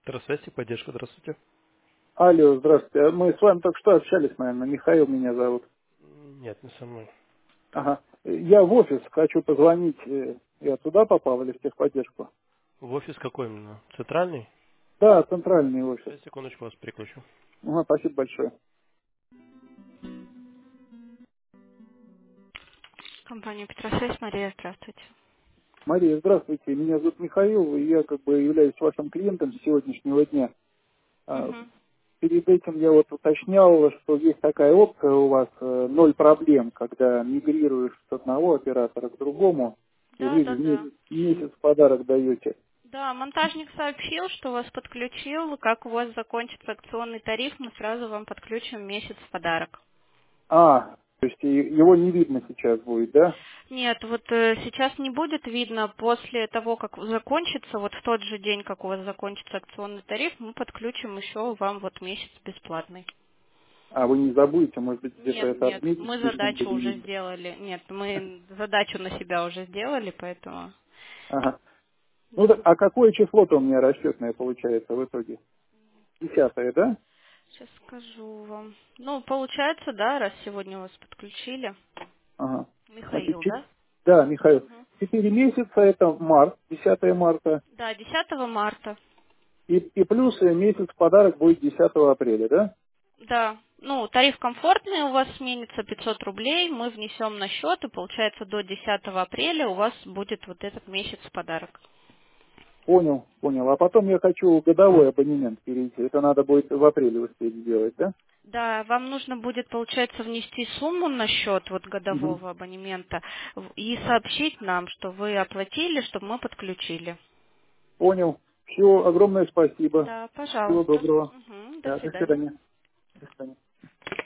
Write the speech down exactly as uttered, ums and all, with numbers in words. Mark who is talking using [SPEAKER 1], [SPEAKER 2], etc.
[SPEAKER 1] Петросвязь, поддержка, здравствуйте.
[SPEAKER 2] Алло, здравствуйте. А Мы с вами только что общались, наверное. Михаил меня зовут.
[SPEAKER 1] М, Нет, не со мной.
[SPEAKER 2] Ага. Я в офис хочу позвонить. э, Я туда попал или в техподдержку?
[SPEAKER 1] В офис какой именно? Центральный?
[SPEAKER 2] Да, центральный офис.
[SPEAKER 1] Сейчас, секундочку, вас переключу.
[SPEAKER 2] Ага, спасибо большое.
[SPEAKER 3] Компания Петросвязь, Мария, здравствуйте.
[SPEAKER 2] Мария, здравствуйте. Меня зовут Михаил, и я как бы являюсь вашим клиентом с сегодняшнего дня. А,
[SPEAKER 3] Угу.
[SPEAKER 2] Перед этим я вот уточнял, что есть такая опция у вас э, ноль проблем, когда мигрируешь с одного оператора к другому, и
[SPEAKER 3] Да,
[SPEAKER 2] вы
[SPEAKER 3] да,
[SPEAKER 2] в
[SPEAKER 3] да.
[SPEAKER 2] ме- месяц в подарок даете.
[SPEAKER 3] Да, монтажник сообщил, что вас подключил. Как у вас закончится акционный тариф, мы сразу вам подключим месяц в подарок.
[SPEAKER 2] А, то есть и- его не видно сейчас будет, да?
[SPEAKER 3] Нет, вот э, сейчас не будет видно. После того, как закончится, вот в тот же день, как у вас закончится акционный тариф, мы подключим еще вам вот месяц бесплатный.
[SPEAKER 2] А вы не забудете, может быть, где-то
[SPEAKER 3] Нет,
[SPEAKER 2] это
[SPEAKER 3] нет,
[SPEAKER 2] отметить
[SPEAKER 3] мы
[SPEAKER 2] в личном
[SPEAKER 3] задачу уже
[SPEAKER 2] кабинете.
[SPEAKER 3] сделали. Нет, мы задачу на себя уже сделали, поэтому...
[SPEAKER 2] Ага. Ну,
[SPEAKER 3] Да.
[SPEAKER 2] так, а какое число-то у меня расчетное получается в итоге? Десятое, да?
[SPEAKER 3] Сейчас скажу вам. Ну, получается, да, раз сегодня вас подключили.
[SPEAKER 2] Ага. Значит,
[SPEAKER 3] Михаил,
[SPEAKER 2] чет-
[SPEAKER 3] да?
[SPEAKER 2] да, Михаил.
[SPEAKER 3] Мгм.
[SPEAKER 2] Четыре месяца это март, десятое марта.
[SPEAKER 3] Да, десятого марта.
[SPEAKER 2] И, и плюс э, месяц в подарок будет десятого апреля, да?
[SPEAKER 3] Да. Ну, тариф комфортный у вас сменится пятьсот рублей, мы внесем на счет, и получается до десятого апреля у вас будет вот этот месяц в подарок.
[SPEAKER 2] Понял, понял. А потом я хочу годовой абонемент перейти. Это надо будет в апреле успеть сделать, да?
[SPEAKER 3] Да, вам нужно будет, получается, внести сумму на счет вот
[SPEAKER 2] Угу.
[SPEAKER 3] годового абонемента в- и сообщить нам, что вы оплатили, чтобы мы подключили.
[SPEAKER 2] Понял. Все, огромное спасибо.
[SPEAKER 3] Да,
[SPEAKER 2] Всего
[SPEAKER 3] пожалуйста.
[SPEAKER 2] доброго.
[SPEAKER 3] Мгм, до
[SPEAKER 2] Да, до
[SPEAKER 3] свидания.
[SPEAKER 2] свидания. До свидания.